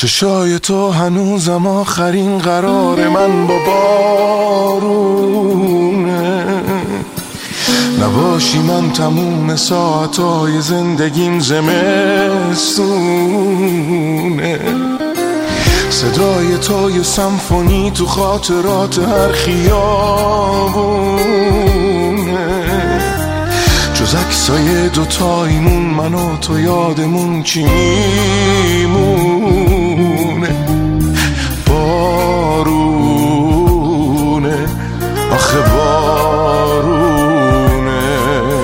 چشای تو هنوزم آخرین قرار من با بارونه. نباشی من تموم ساعتای زندگیم زمستونه. صدای تو یه سمفونی تو خاطرات هر خیابونه. جز عکسای دوتاییمون من و تو یادمون چی میمونه؟ بارونه، آخه بارونه.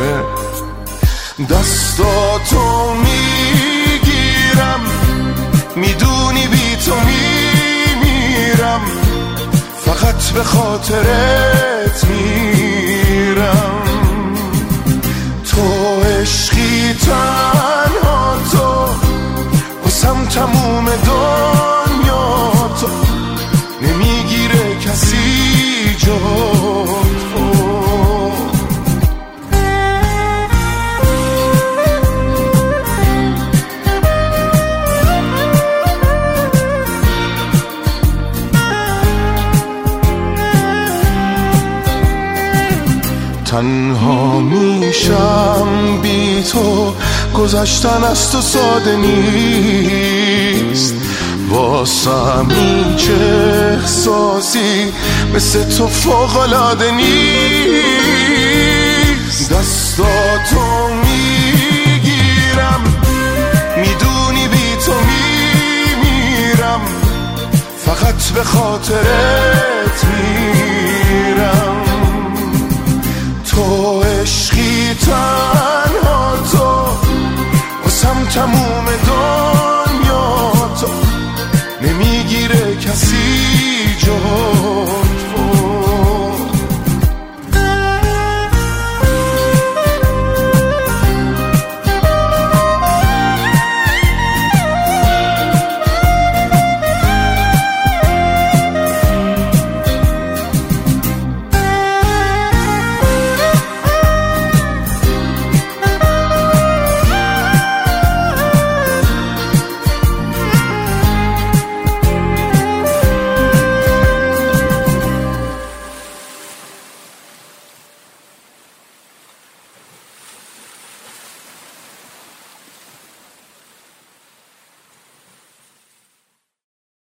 دستاتو میگیرم، میدونی بی تو میمیرم، فقط به خاطرت میرم. تو عشقی تنها تو، واسم تموم دنیا تو، نمیگیره کسی جا تو. تنها میشم بی تو، گذشتن از تو ساده نیست. واسم هیچ احساسی مثل تو فوق‌العاده نیست. دستاتو میگیرم، میدونی بی تو میمیرم، فقط به خاطرت میرم. تو عشقی تنها تو، واسم تموم